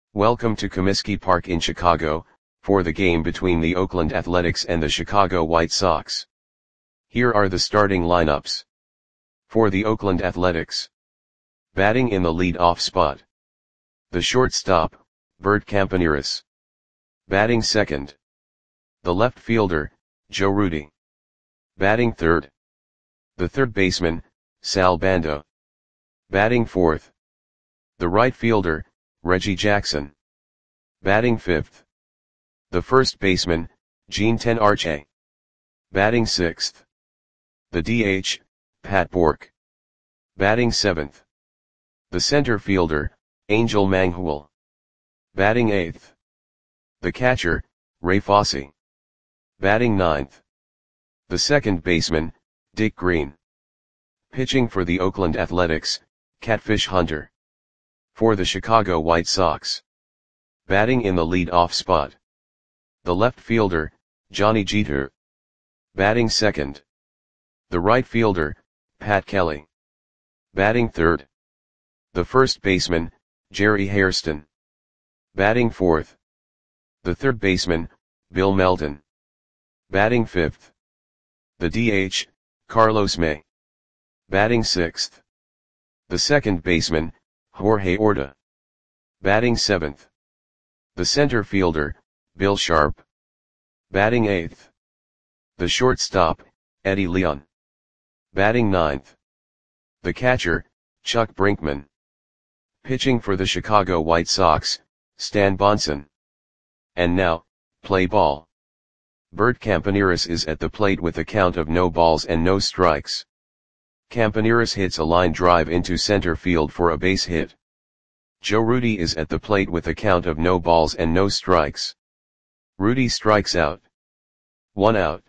Welcome to Comiskey Park in Chicago, for the game between the Oakland Athletics and the Chicago White Sox. Here are the starting lineups. For the Oakland Athletics. Batting in the lead-off spot. The shortstop, Bert Campaneris. Batting second. The left fielder, Joe Rudi. Batting third. The third baseman, Sal Bando. Batting fourth. The right fielder, Reggie Jackson. Batting fifth. The first baseman, Gene Tenarche. Batting sixth. The DH, Pat Bourque. Batting seventh. The center fielder, Angel Manghul. Batting eighth. The catcher, Ray Fosse. Batting ninth. The second baseman, Dick Green. Pitching for the Oakland Athletics, Catfish Hunter. For the Chicago White Sox. Batting in the lead-off spot. The left fielder, Johnny Jeter. Batting second. The right fielder, Pat Kelly. Batting third. The first baseman, Jerry Hairston. Batting fourth. The third baseman, Bill Melton. Batting fifth. The DH, Carlos May. Batting sixth. The second baseman, Jorge Orta. Batting seventh. The center fielder, Bill Sharp. Batting eighth. The shortstop, Eddie Leon. Batting ninth. The catcher, Chuck Brinkman. Pitching for the Chicago White Sox, Stan Bonson. And now, play ball. Bert Campaneris is at the plate with a count of no balls and no strikes. Campaneris hits a line drive into center field for a base hit. Joe Rudi is at the plate with a count of no balls and no strikes. Rudi strikes out. 1 out.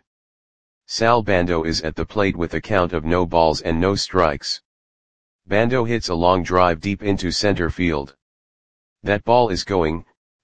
Sal Bando is at the plate with a count of no balls and no strikes. Bando hits a long drive deep into center field. That ball is gone.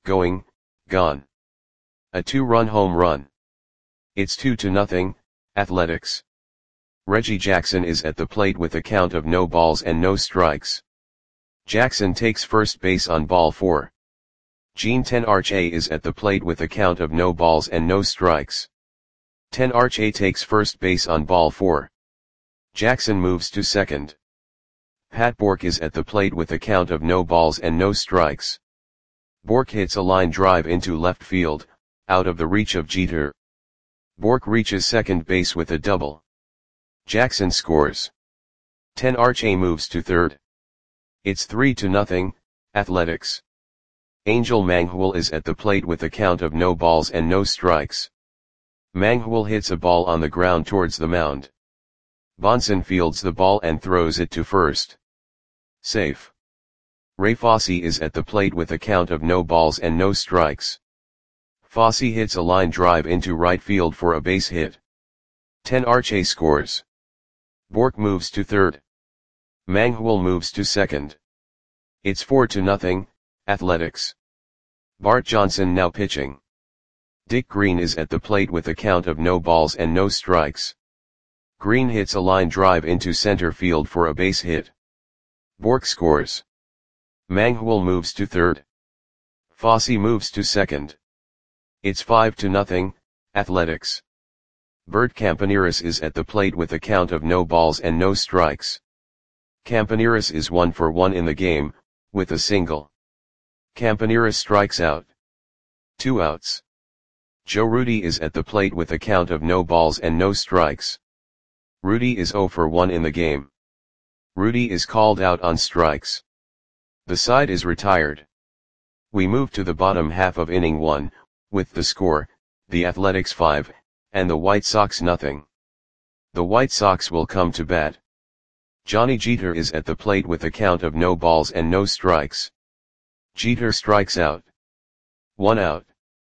A 2-run home run. It's 2-0, Athletics. Reggie Jackson is at the plate with a count of no balls and no strikes. Jackson takes first base on ball 4. Gene Tenarche is at the plate with a count of no balls and no strikes. Tenarche takes first base on ball 4. Jackson moves to second. Pat Bourque is at the plate with a count of no balls and no strikes. Bourque hits a line drive into left field, out of the reach of Jeter. Bourque reaches second base with a double. Jackson scores. Tenarche moves to third. It's 3-0, Athletics. Angel Manghul is at the plate with a count of no balls and no strikes. Manghul hits a ball on the ground towards the mound. Bonson fields the ball and throws it to first. Safe. Ray Fosse is at the plate with a count of no balls and no strikes. Fosse hits a line drive into right field for a base hit. Tenarche scores. Bourque moves to third. Manghul moves to second. It's 4-0, Athletics. Bart Johnson now pitching. Dick Green is at the plate with a count of no balls and no strikes. Green hits a line drive into center field for a base hit. Bourque scores. Manghul moves to third. Fosse moves to second. It's 5-0, Athletics. Bert Campaneris is at the plate with a count of no balls and no strikes. Campaneris is 1 for 1 in the game, with a single. Campaneris strikes out. 2 outs. Joe Rudi is at the plate with a count of no balls and no strikes. Rudi is 0 for 1 in the game. Rudi is called out on strikes. The side is retired. We move to the bottom half of inning 1, with the score, the Athletics 5, and the White Sox 0. The White Sox will come to bat. Johnny Jeter is at the plate with a count of no balls and no strikes. Jeter strikes out. 1 out.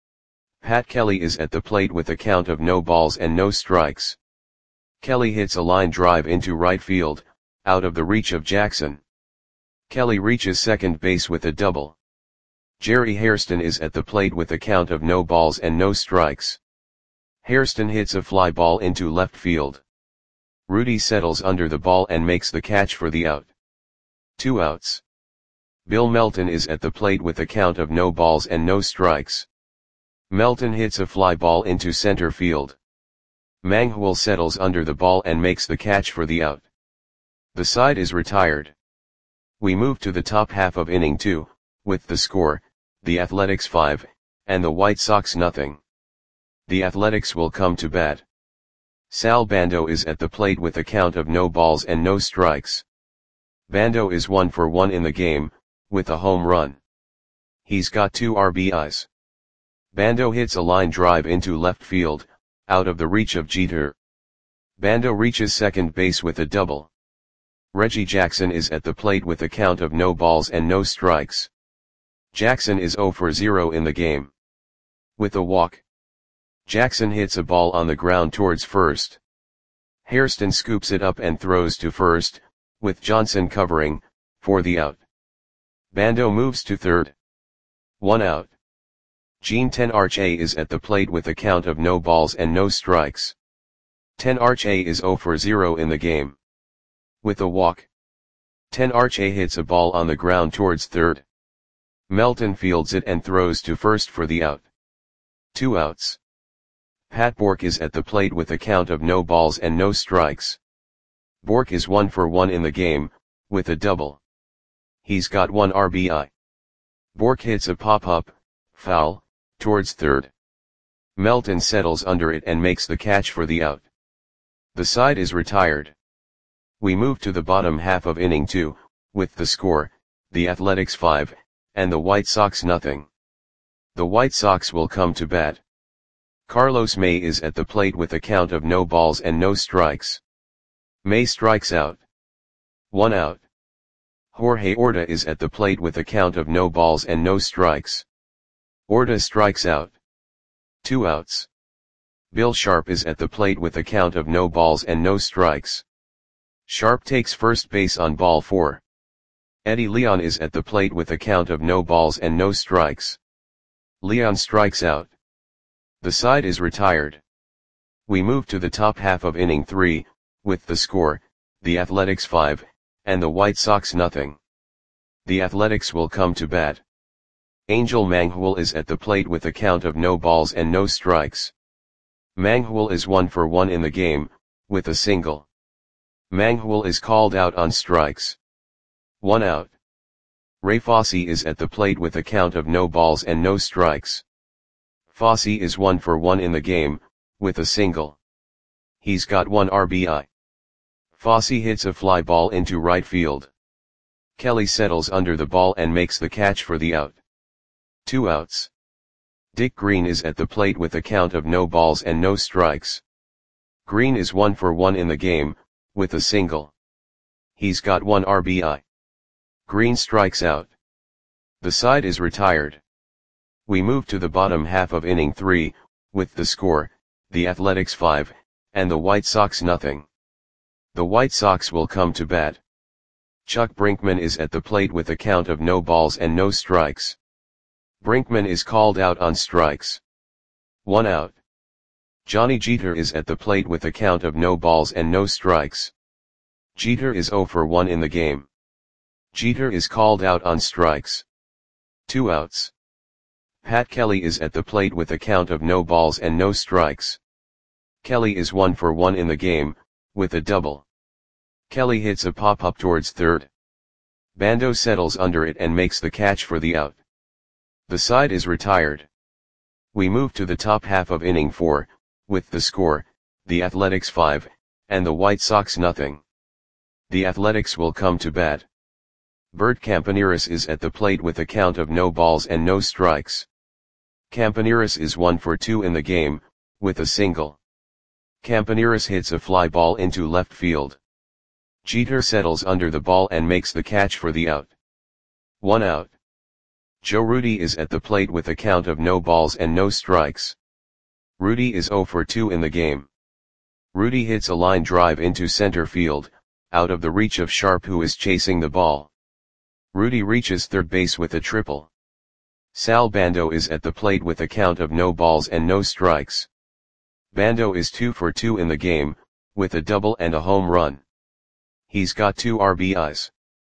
Pat Kelly is at the plate with a count of no balls and no strikes. Kelly hits a line drive into right field, out of the reach of Jackson. Kelly reaches second base with a double. Jerry Hairston is at the plate with a count of no balls and no strikes. Hairston hits a fly ball into left field. Rudi settles under the ball and makes the catch for the out. 2 outs. Bill Melton is at the plate with a count of no balls and no strikes. Melton hits a fly ball into center field. Manghwal settles under the ball and makes the catch for the out. The side is retired. We move to the top half of inning 2, with the score, the Athletics 5, and the White Sox nothing. The Athletics will come to bat. Sal Bando is at the plate with a count of no balls and no strikes. Bando is 1 for 1 in the game, with a home run. He's got 2 RBIs. Bando hits a line drive into left field, out of the reach of Jeter. Bando reaches second base with a double. Reggie Jackson is at the plate with a count of no balls and no strikes. Jackson is 0 for 0 in the game. With a walk, Jackson hits a ball on the ground towards first. Hairston scoops it up and throws to first, with Johnson covering, for the out. Bando moves to third. 1 out. Gene Tenarche is at the plate with a count of no balls and no strikes. Tenarche is 0 for 0 in the game. With a walk, Tenarche hits a ball on the ground towards third. Melton fields it and throws to first for the out. 2 outs. Pat Bourque is at the plate with a count of no balls and no strikes. Bourque is 1 for 1 in the game, with a double. He's got 1 RBI. Bourque hits a pop-up, foul, towards third. Melton settles under it and makes the catch for the out. The side is retired. We move to the bottom half of inning 2, with the score, the Athletics 5, and the White Sox nothing. The White Sox will come to bat. Carlos May is at the plate with a count of no balls and no strikes. May strikes out. 1 out. Jorge Orta is at the plate with a count of no balls and no strikes. Orta strikes out. 2 outs. Bill Sharp is at the plate with a count of no balls and no strikes. Sharp takes first base on ball 4. Eddie Leon is at the plate with a count of no balls and no strikes. Leon strikes out. The side is retired. We move to the top half of inning 3, with the score, the Athletics 5, and the White Sox nothing. The Athletics will come to bat. Angel Manghwal is at the plate with a count of no balls and no strikes. Manghwal is 1 for 1 in the game, with a single. Manghwal is called out on strikes. 1 out. Ray Fosse is at the plate with a count of no balls and no strikes. Fosse is 1 for 1 in the game, with a single. He's got 1 RBI. Fosse hits a fly ball into right field. Kelly settles under the ball and makes the catch for the out. 2 outs. Dick Green is at the plate with a count of no balls and no strikes. Green is 1 for 1 in the game, with a single. He's got 1 RBI. Green strikes out. The side is retired. We move to the bottom half of inning 3, with the score, the Athletics 5, and the White Sox nothing. The White Sox will come to bat. Chuck Brinkman is at the plate with a count of no balls and no strikes. Brinkman is called out on strikes. 1 out. Johnny Jeter is at the plate with a count of no balls and no strikes. Jeter is 0 for 1 in the game. Jeter is called out on strikes. 2 outs. Pat Kelly is at the plate with a count of no balls and no strikes. Kelly is 1 for 1 in the game, with a double. Kelly hits a pop-up towards third. Bando settles under it and makes the catch for the out. The side is retired. We move to the top half of inning 4, with the score, the Athletics 5, and the White Sox nothing. The Athletics will come to bat. Bert Campaneris is at the plate with a count of no balls and no strikes. Campaneris is 1 for 2 in the game, with a single. Campaneris hits a fly ball into left field. Jeter settles under the ball and makes the catch for the out. 1 out. Joe Rudi is at the plate with a count of no balls and no strikes. Rudi is 0 for 2 in the game. Rudi hits a line drive into center field, out of the reach of Sharp, who is chasing the ball. Rudi reaches third base with a triple. Sal Bando is at the plate with a count of no balls and no strikes. Bando is 2 for 2 in the game, with a double and a home run. He's got 2 RBIs.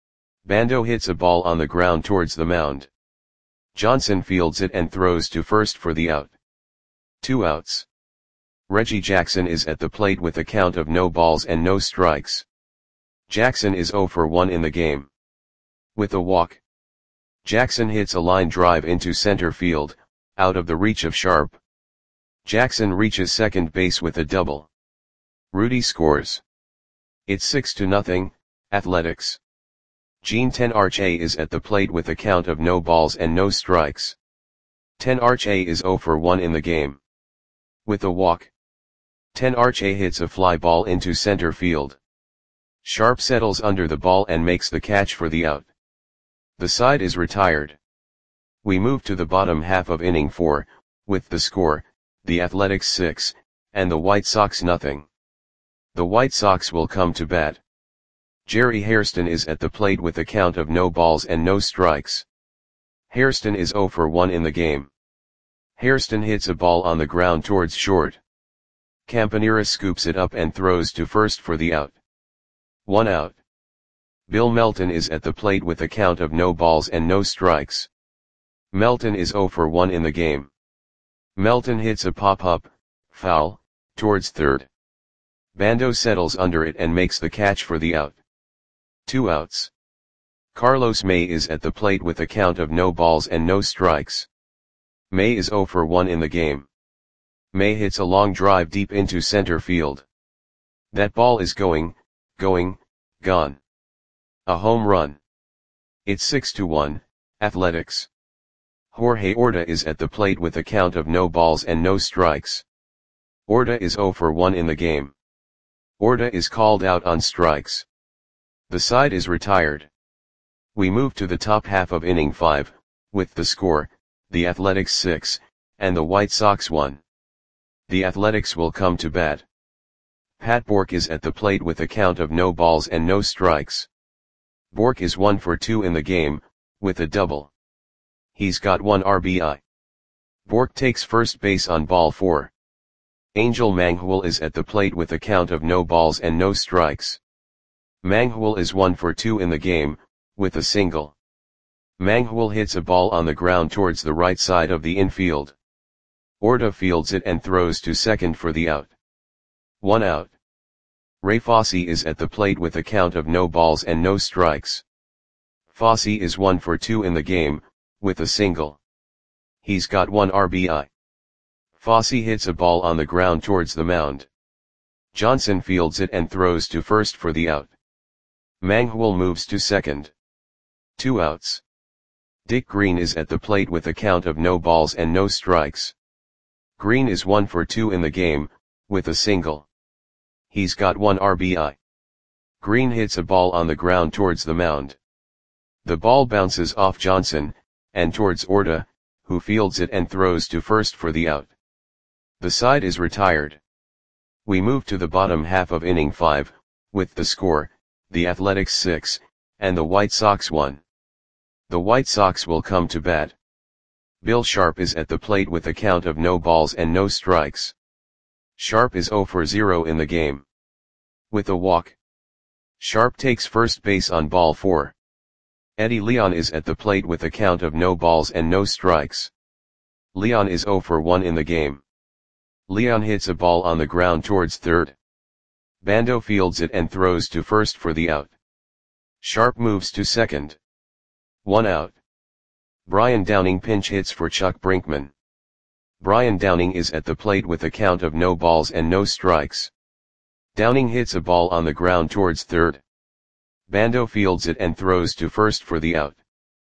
Bando hits a ball on the ground towards the mound. Johnson fields it and throws to first for the out. 2 outs. Reggie Jackson is at the plate with a count of no balls and no strikes. Jackson is 0 for 1 in the game. With a walk, Jackson hits a line drive into center field, out of the reach of Sharp. Jackson reaches second base with a double. Rudy scores. It's 6-0, Athletics. Gene Tenarche is at the plate with a count of no balls and no strikes. Tenarche is 0 for 1 in the game. With a walk, Tenarche hits a fly ball into center field. Sharp settles under the ball and makes the catch for the out. The side is retired. We move to the bottom half of inning 4, with the score, the Athletics 6, and the White Sox nothing. The White Sox will come to bat. Jerry Hairston is at the plate with a count of no balls and no strikes. Hairston is 0 for 1 in the game. Hairston hits a ball on the ground towards short. Campanera scoops it up and throws to first for the out. 1 out. Bill Melton is at the plate with a count of no balls and no strikes. Melton is 0 for 1 in the game. Melton hits a pop-up, foul, towards third. Bando settles under it and makes the catch for the out. 2 outs. Carlos May is at the plate with a count of no balls and no strikes. May is 0 for 1 in the game. May hits a long drive deep into center field. That ball is gone. A home run. It's 6-1, Athletics. Jorge Orta is at the plate with a count of no balls and no strikes. Orta is 0 for 1 in the game. Orta is called out on strikes. The side is retired. We move to the top half of inning 5, with the score, the Athletics 6, and the White Sox 1. The Athletics will come to bat. Pat Bork is at the plate with a count of no balls and no strikes. Bork is 1 for 2 in the game, with a double. He's got 1 RBI. Bork takes first base on ball 4. Angel Manghul is at the plate with a count of no balls and no strikes. Manghul is 1 for 2 in the game, with a single. Manghul hits a ball on the ground towards the right side of the infield. Orta fields it and throws to second for the out. 1 out. Ray Fosse is at the plate with a count of no balls and no strikes. Fosse is 1 for 2 in the game, with a single. He's got 1 RBI. Fosse hits a ball on the ground towards the mound. Johnson fields it and throws to first for the out. Manghul moves to second. 2 outs. Dick Green is at the plate with a count of no balls and no strikes. Green is 1 for 2 in the game, with a single. He's got 1 RBI. Green hits a ball on the ground towards the mound. The ball bounces off Johnson, and towards Orta, who fields it and throws to first for the out. The side is retired. We move to the bottom half of inning 5, with the score, the Athletics 6, and the White Sox 1. The White Sox will come to bat. Bill Sharp is at the plate with a count of no balls and no strikes. Sharp is 0 for 0 in the game. With a walk, Sharp takes first base on ball 4. Eddie Leon is at the plate with a count of no balls and no strikes. Leon is 0 for 1 in the game. Leon hits a ball on the ground towards third. Bando fields it and throws to first for the out. Sharp moves to second. 1 out. Brian Downing pinch hits for Chuck Brinkman. Brian Downing is at the plate with a count of no balls and no strikes. Downing hits a ball on the ground towards third. Bando fields it and throws to first for the out.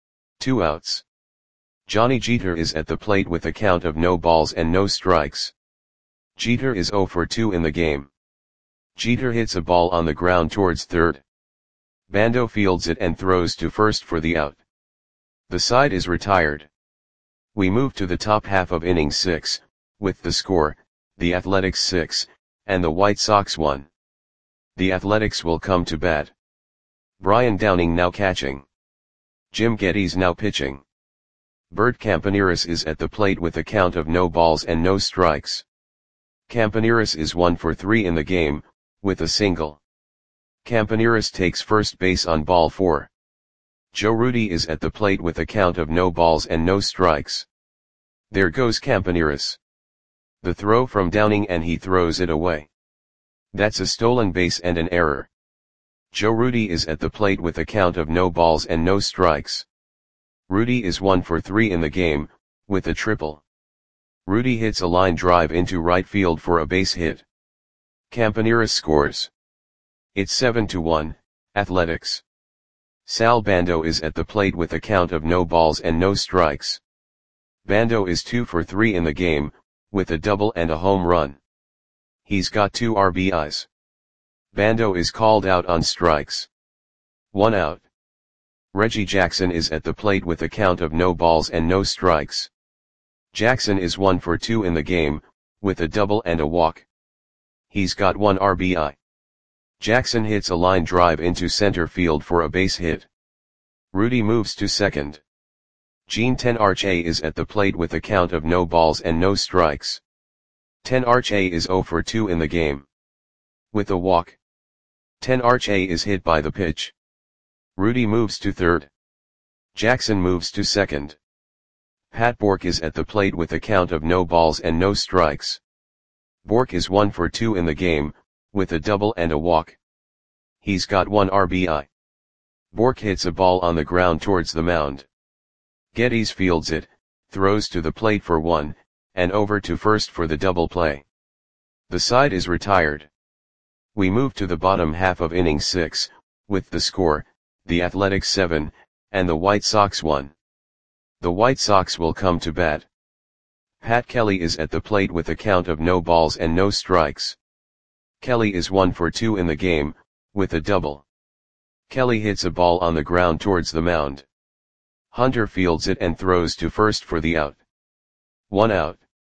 2 outs. Johnny Jeter is at the plate with a count of no balls and no strikes. Jeter is 0 for 2 in the game. Jeter hits a ball on the ground towards third. Bando fields it and throws to first for the out. The side is retired. We move to the top half of inning 6, with the score, the Athletics 6, and the White Sox 1. The Athletics will come to bat. Brian Downing now catching. Jim Geddes now pitching. Bert Campaneris is at the plate with a count of no balls and no strikes. Campaneris is 1 for 3 in the game, with a single. Campaneris takes first base on ball 4. Joe Rudi is at the plate with a count of no balls and no strikes. There goes Campaneris. The throw from Downing and he throws it away. That's a stolen base and an error. Joe Rudi is at the plate with a count of no balls and no strikes. Rudi is 1 for 3 in the game, with a triple. Rudi hits a line drive into right field for a base hit. Campaneris scores. It's 7-1, Athletics. Sal Bando is at the plate with a count of no balls and no strikes. Bando is 2 for 3 in the game, with a double and a home run. He's got 2 RBIs. Bando is called out on strikes. 1 out. Reggie Jackson is at the plate with a count of no balls and no strikes. Jackson is 1 for 2 in the game, with a double and a walk. He's got 1 RBI. Jackson hits a line drive into center field for a base hit. Rudi moves to second. Jean Tenarche is at the plate with a count of no balls and no strikes. Tenarche is 0 for 2 in the game. With a walk. Tenarche is hit by the pitch. Rudi moves to third. Jackson moves to second. Pat Bork is at the plate with a count of no balls and no strikes. Bork is 1 for 2 in the game, with a double and a walk. He's got 1 RBI. Bork hits a ball on the ground towards the mound. Geddes fields it, throws to the plate for 1, and over to first for the double play. The side is retired. We move to the bottom half of inning 6, with the score, the Athletics 7, and the White Sox 1. The White Sox will come to bat. Pat Kelly is at the plate with a count of no balls and no strikes. Kelly is 1 for 2 in the game, with a double. Kelly hits a ball on the ground towards the mound. Hunter fields it and throws to first for the out. 1 out.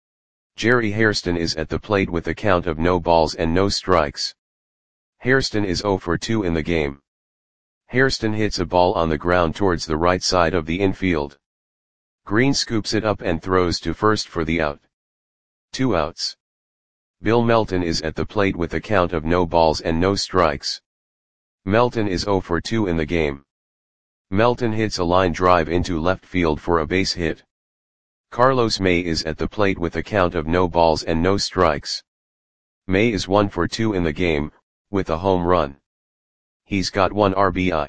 Jerry Hairston is at the plate with a count of no balls and no strikes. Hairston is 0 for 2 in the game. Hairston hits a ball on the ground towards the right side of the infield. Green scoops it up and throws to first for the out. 2 outs. Bill Melton is at the plate with a count of no balls and no strikes. Melton is 0 for 2 in the game. Melton hits a line drive into left field for a base hit. Carlos May is at the plate with a count of no balls and no strikes. May is 1 for 2 in the game, with a home run. He's got 1 RBI.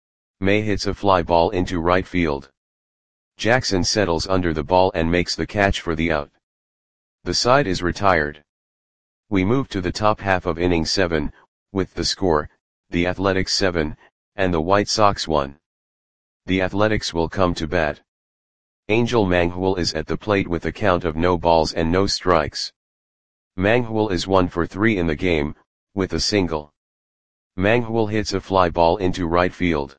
May hits a fly ball into right field. Jackson settles under the ball and makes the catch for the out. The side is retired. We move to the top half of inning 7, with the score, the Athletics 7, and the White Sox 1. The Athletics will come to bat. Angel Manghul is at the plate with a count of no balls and no strikes. Manghul is 1 for 3 in the game, with a single. Manghul hits a fly ball into right field.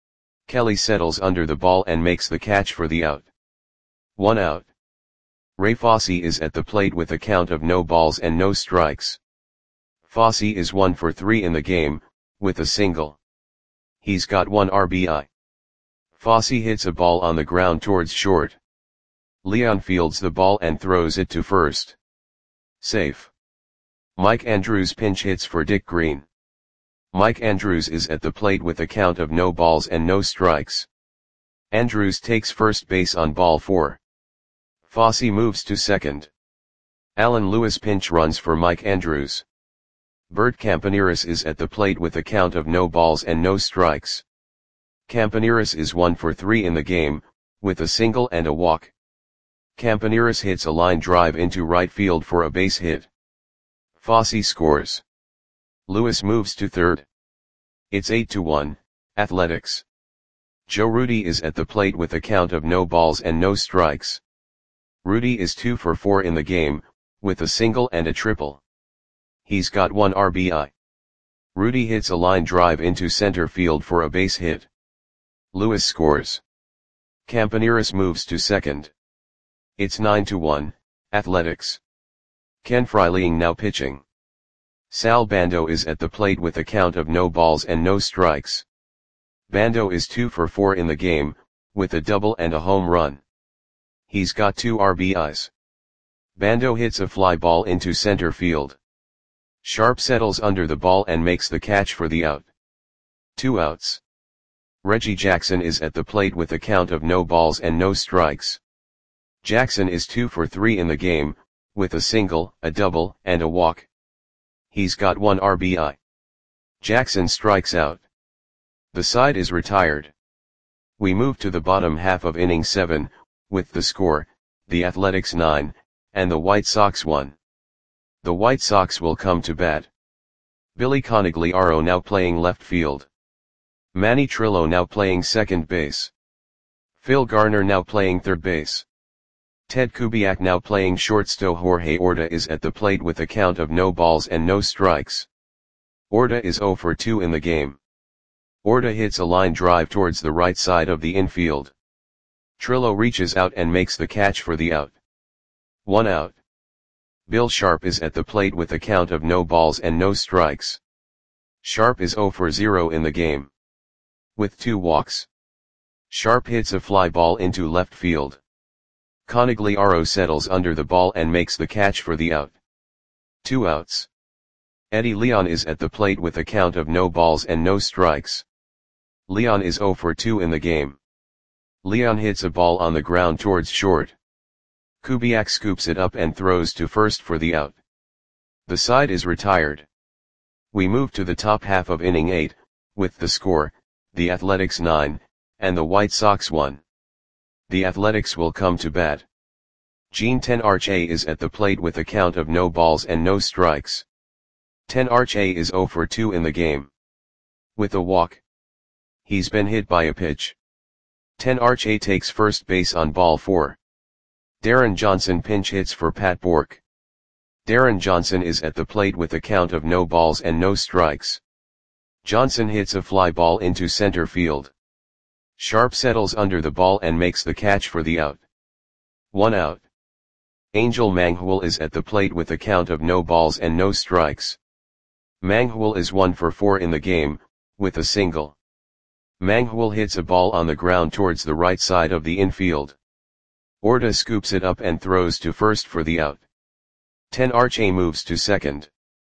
Kelly settles under the ball and makes the catch for the out. 1 out. Ray Fosse is at the plate with a count of no balls and no strikes. Fosse is 1 for 3 in the game, with a single. He's got 1 RBI. Fosse hits a ball on the ground towards short. Leon fields the ball and throws it to first. Safe. Mike Andrews pinch hits for Dick Green. Mike Andrews is at the plate with a count of no balls and no strikes. Andrews takes first base on ball 4. Fosse moves to second. Alan Lewis pinch runs for Mike Andrews. Bert Campaneris is at the plate with a count of no balls and no strikes. Campaneris is 1 for 3 in the game, with a single and a walk. Campaneris hits a line drive into right field for a base hit. Fosse scores. Lewis moves to third. It's 8-1, Athletics. Joe Rudi is at the plate with a count of no balls and no strikes. Rudi is 2 for 4 in the game, with a single and a triple. He's got 1 RBI. Rudi hits a line drive into center field for a base hit. Lewis scores. Campaneris moves to second. It's 9-1, Athletics. Ken Freiling now pitching. Sal Bando is at the plate with a count of no balls and no strikes. Bando is 2 for 4 in the game, with a double and a home run. He's got 2 RBIs. Bando hits a fly ball into center field. Sharp settles under the ball and makes the catch for the out. 2 outs. Reggie Jackson is at the plate with a count of no balls and no strikes. Jackson is 2 for 3 in the game, with a single, a double, and a walk. He's got 1 RBI. Jackson strikes out. The side is retired. We move to the bottom half of inning 7, with the score, the Athletics 9, and the White Sox 1. The White Sox will come to bat. Billy Conigliaro now playing left field. Manny Trillo now playing second base. Phil Garner now playing third base. Ted Kubiak now playing shortstop. Jorge Orta is at the plate with a count of no balls and no strikes. Orta is 0 for 2 in the game. Orta hits a line drive towards the right side of the infield. Trillo reaches out and makes the catch for the out. 1 out. Bill Sharp is at the plate with a count of no balls and no strikes. Sharp is 0 for 0 in the game. With 2 walks. Sharp hits a fly ball into left field. Conigliaro settles under the ball and makes the catch for the out. 2 outs. Eddie Leon is at the plate with a count of no balls and no strikes. Leon is 0 for 2 in the game. Leon hits a ball on the ground towards short. Kubiak scoops it up and throws to first for the out. The side is retired. We move to the top half of inning 8, with the score, the Athletics 9, and the White Sox 1. The Athletics will come to bat. Gene Tenarche is at the plate with a count of no balls and no strikes. Tenarche is 0 for 2 in the game. With a walk. He's been hit by a pitch. Tenarche takes first base on ball 4. Darren Johnson pinch hits for Pat Bourque. Darren Johnson is at the plate with a count of no balls and no strikes. Johnson hits a fly ball into center field. Sharp settles under the ball and makes the catch for the out. 1 out. Angel Manghul is at the plate with a count of no balls and no strikes. Manghul is 1 for 4 in the game, with a single. Manghul hits a ball on the ground towards the right side of the infield. Orta scoops it up and throws to first for the out. Tenarche moves to second.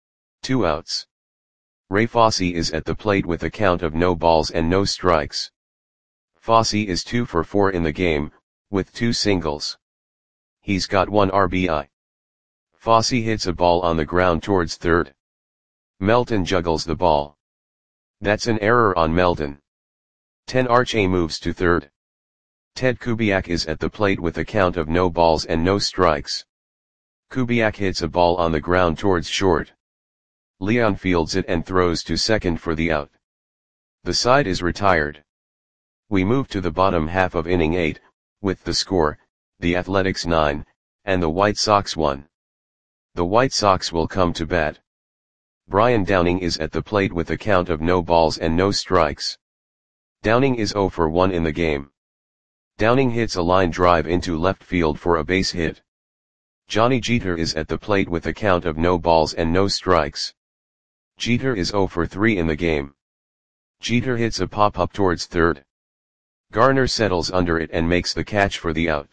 2 outs. Ray Fosse is at the plate with a count of no balls and no strikes. Fosse is 2 for 4 in the game, with 2 singles. He's got 1 RBI. Fosse hits a ball on the ground towards third. Melton juggles the ball. That's an error on Melton. Tenarche moves to third. Ted Kubiak is at the plate with a count of no balls and no strikes. Kubiak hits a ball on the ground towards short. Leon fields it and throws to second for the out. The side is retired. We move to the bottom half of inning 8, with the score, the Athletics 9, and the White Sox 1. The White Sox will come to bat. Brian Downing is at the plate with a count of no balls and no strikes. Downing is 0 for 1 in the game. Downing hits a line drive into left field for a base hit. Johnny Jeter is at the plate with a count of no balls and no strikes. Jeter is 0 for 3 in the game. Jeter hits a pop-up towards third. Garner settles under it and makes the catch for the out.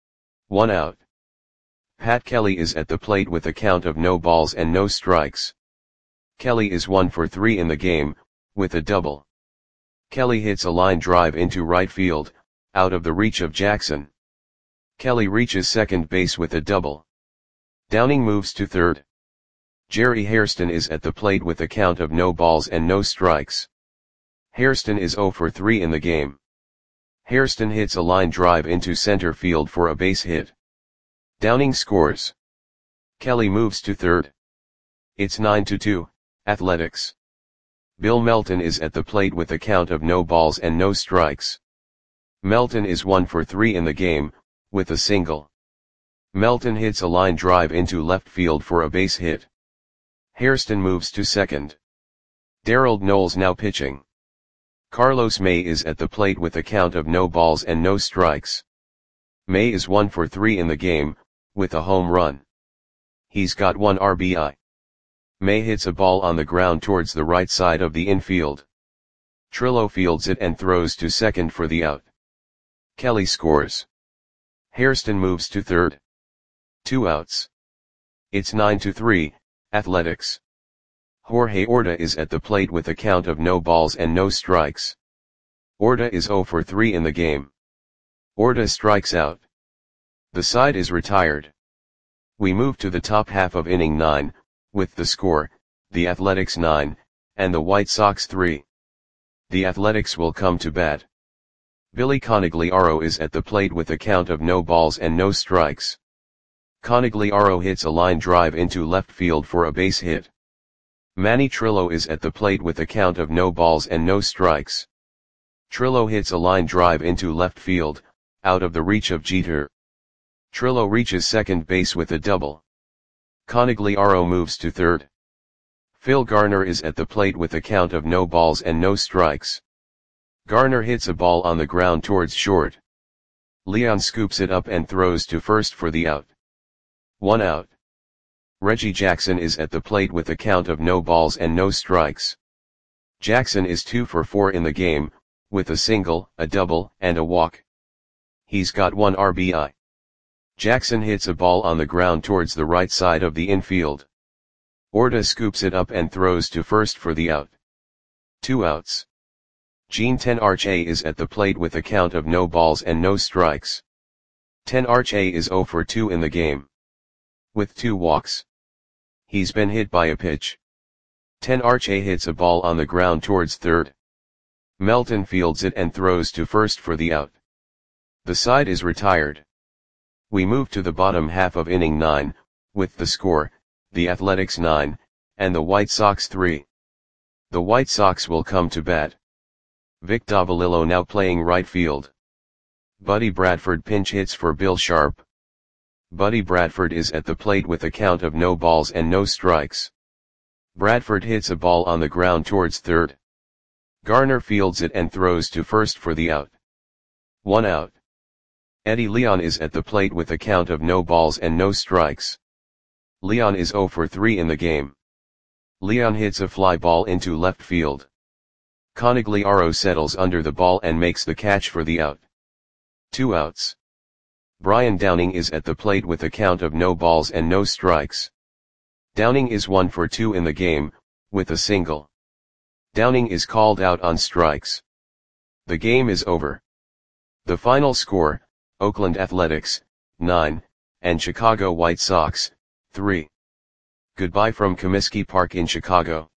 1 out. Pat Kelly is at the plate with a count of no balls and no strikes. Kelly is 1 for 3 in the game, with a double. Kelly hits a line drive into right field, out of the reach of Jackson. Kelly reaches second base with a double. Downing moves to third. Jerry Hairston is at the plate with a count of no balls and no strikes. Hairston is 0 for 3 in the game. Hairston hits a line drive into center field for a base hit. Downing scores. Kelly moves to third. It's 9-2, Athletics. Bill Melton is at the plate with a count of no balls and no strikes. Melton is 1 for 3 in the game, with a single. Melton hits a line drive into left field for a base hit. Hairston moves to second. Darrell Knowles now pitching. Carlos May is at the plate with a count of no balls and no strikes. May is 1 for 3 in the game, with a home run. He's got 1 RBI. May hits a ball on the ground towards the right side of the infield. Trillo fields it and throws to second for the out. Kelly scores. Hairston moves to third. 2 outs. It's 9-3, Athletics. Jorge Orta is at the plate with a count of no balls and no strikes. Orta is 0 for 3 in the game. Orta strikes out. The side is retired. We move to the top half of inning 9, with the score, the Athletics 9, and the White Sox 3. The Athletics will come to bat. Billy Conigliaro is at the plate with a count of no balls and no strikes. Conigliaro hits a line drive into left field for a base hit. Manny Trillo is at the plate with a count of no balls and no strikes. Trillo hits a line drive into left field, out of the reach of Jeter. Trillo reaches second base with a double. Conigliaro moves to third. Phil Garner is at the plate with a count of no balls and no strikes. Garner hits a ball on the ground towards short. Leon scoops it up and throws to first for the out. 1 out. Reggie Jackson is at the plate with a count of no balls and no strikes. Jackson is 2 for 4 in the game, with a single, a double, and a walk. He's got 1 RBI. Jackson hits a ball on the ground towards the right side of the infield. Orta scoops it up and throws to first for the out. 2 outs. Gene Tenarche is at the plate with a count of no balls and no strikes. Tenarche is 0 for 2 in the game, with 2 walks. He's been hit by a pitch. Tenarche hits a ball on the ground towards third. Melton fields it and throws to first for the out. The side is retired. We move to the bottom half of inning 9, with the score, the Athletics 9, and the White Sox 3. The White Sox will come to bat. Vic Davalillo now playing right field. Buddy Bradford pinch hits for Bill Sharp. Buddy Bradford is at the plate with a count of no balls and no strikes. Bradford hits a ball on the ground towards third. Garner fields it and throws to first for the out. 1 out. Eddie Leon is at the plate with a count of no balls and no strikes. Leon is 0 for 3 in the game. Leon hits a fly ball into left field. Conigliaro settles under the ball and makes the catch for the out. 2 outs. Brian Downing is at the plate with a count of no balls and no strikes. Downing is 1 for 2 in the game, with a single. Downing is called out on strikes. The game is over. The final score, Oakland Athletics, 9, and Chicago White Sox, 3. Goodbye from Comiskey Park in Chicago.